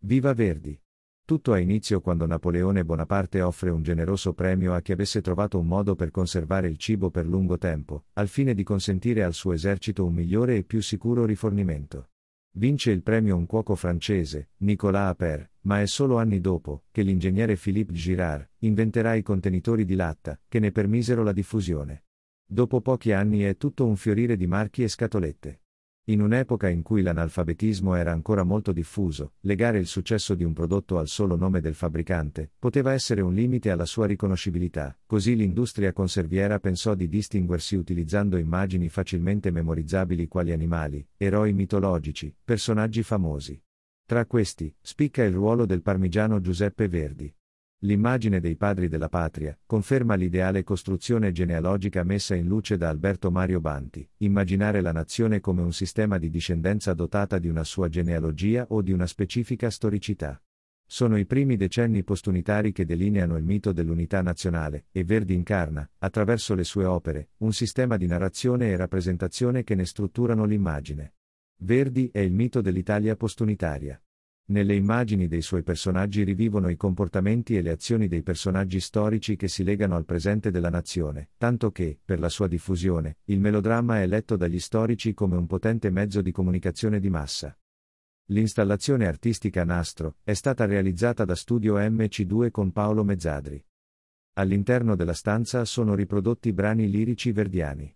Viva Verdi! Tutto ha inizio quando Napoleone Bonaparte offre un generoso premio a chi avesse trovato un modo per conservare il cibo per lungo tempo, al fine di consentire al suo esercito un migliore e più sicuro rifornimento. Vince il premio un cuoco francese, Nicolas Appert, ma è solo anni dopo che l'ingegnere Philippe Girard inventerà i contenitori di latta, che ne permisero la diffusione. Dopo pochi anni è tutto un fiorire di marchi e scatolette. In un'epoca in cui l'analfabetismo era ancora molto diffuso, legare il successo di un prodotto al solo nome del fabbricante poteva essere un limite alla sua riconoscibilità, così l'industria conserviera pensò di distinguersi utilizzando immagini facilmente memorizzabili quali animali, eroi mitologici, personaggi famosi. Tra questi, spicca il ruolo del parmigiano Giuseppe Verdi. L'immagine dei padri della patria conferma l'ideale costruzione genealogica messa in luce da Alberto Mario Banti: immaginare la nazione come un sistema di discendenza dotata di una sua genealogia o di una specifica storicità. Sono i primi decenni postunitari che delineano il mito dell'unità nazionale, e Verdi incarna, attraverso le sue opere, un sistema di narrazione e rappresentazione che ne strutturano l'immagine. Verdi è il mito dell'Italia postunitaria. Nelle immagini dei suoi personaggi rivivono i comportamenti e le azioni dei personaggi storici che si legano al presente della nazione, tanto che, per la sua diffusione, il melodramma è letto dagli storici come un potente mezzo di comunicazione di massa. L'installazione artistica Nastro è stata realizzata da Studio MC2 con Paolo Mezzadri. All'interno della stanza sono riprodotti brani lirici verdiani.